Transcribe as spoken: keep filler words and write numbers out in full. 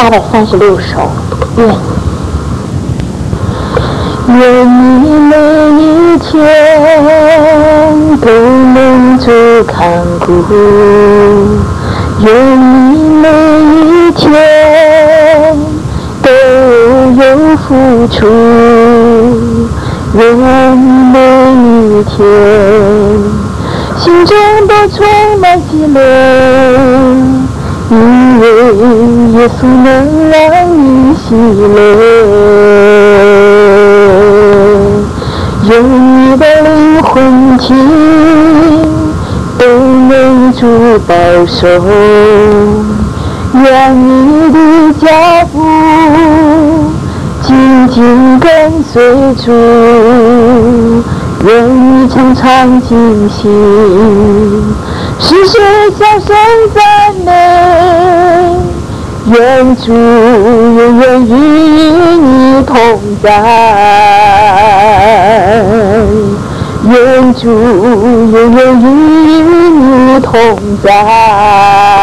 八百三十六首，愿愿你每一天都能足看顾，愿你每一天都有付出，愿你每一天心中都充满喜乐，因为耶稣能让你喜乐。愿你的灵魂体都能主保守，让你的脚步紧紧跟随主，愿你常常警醒，时时小声赞美，愿主永远与你同在，愿主永远与你同在。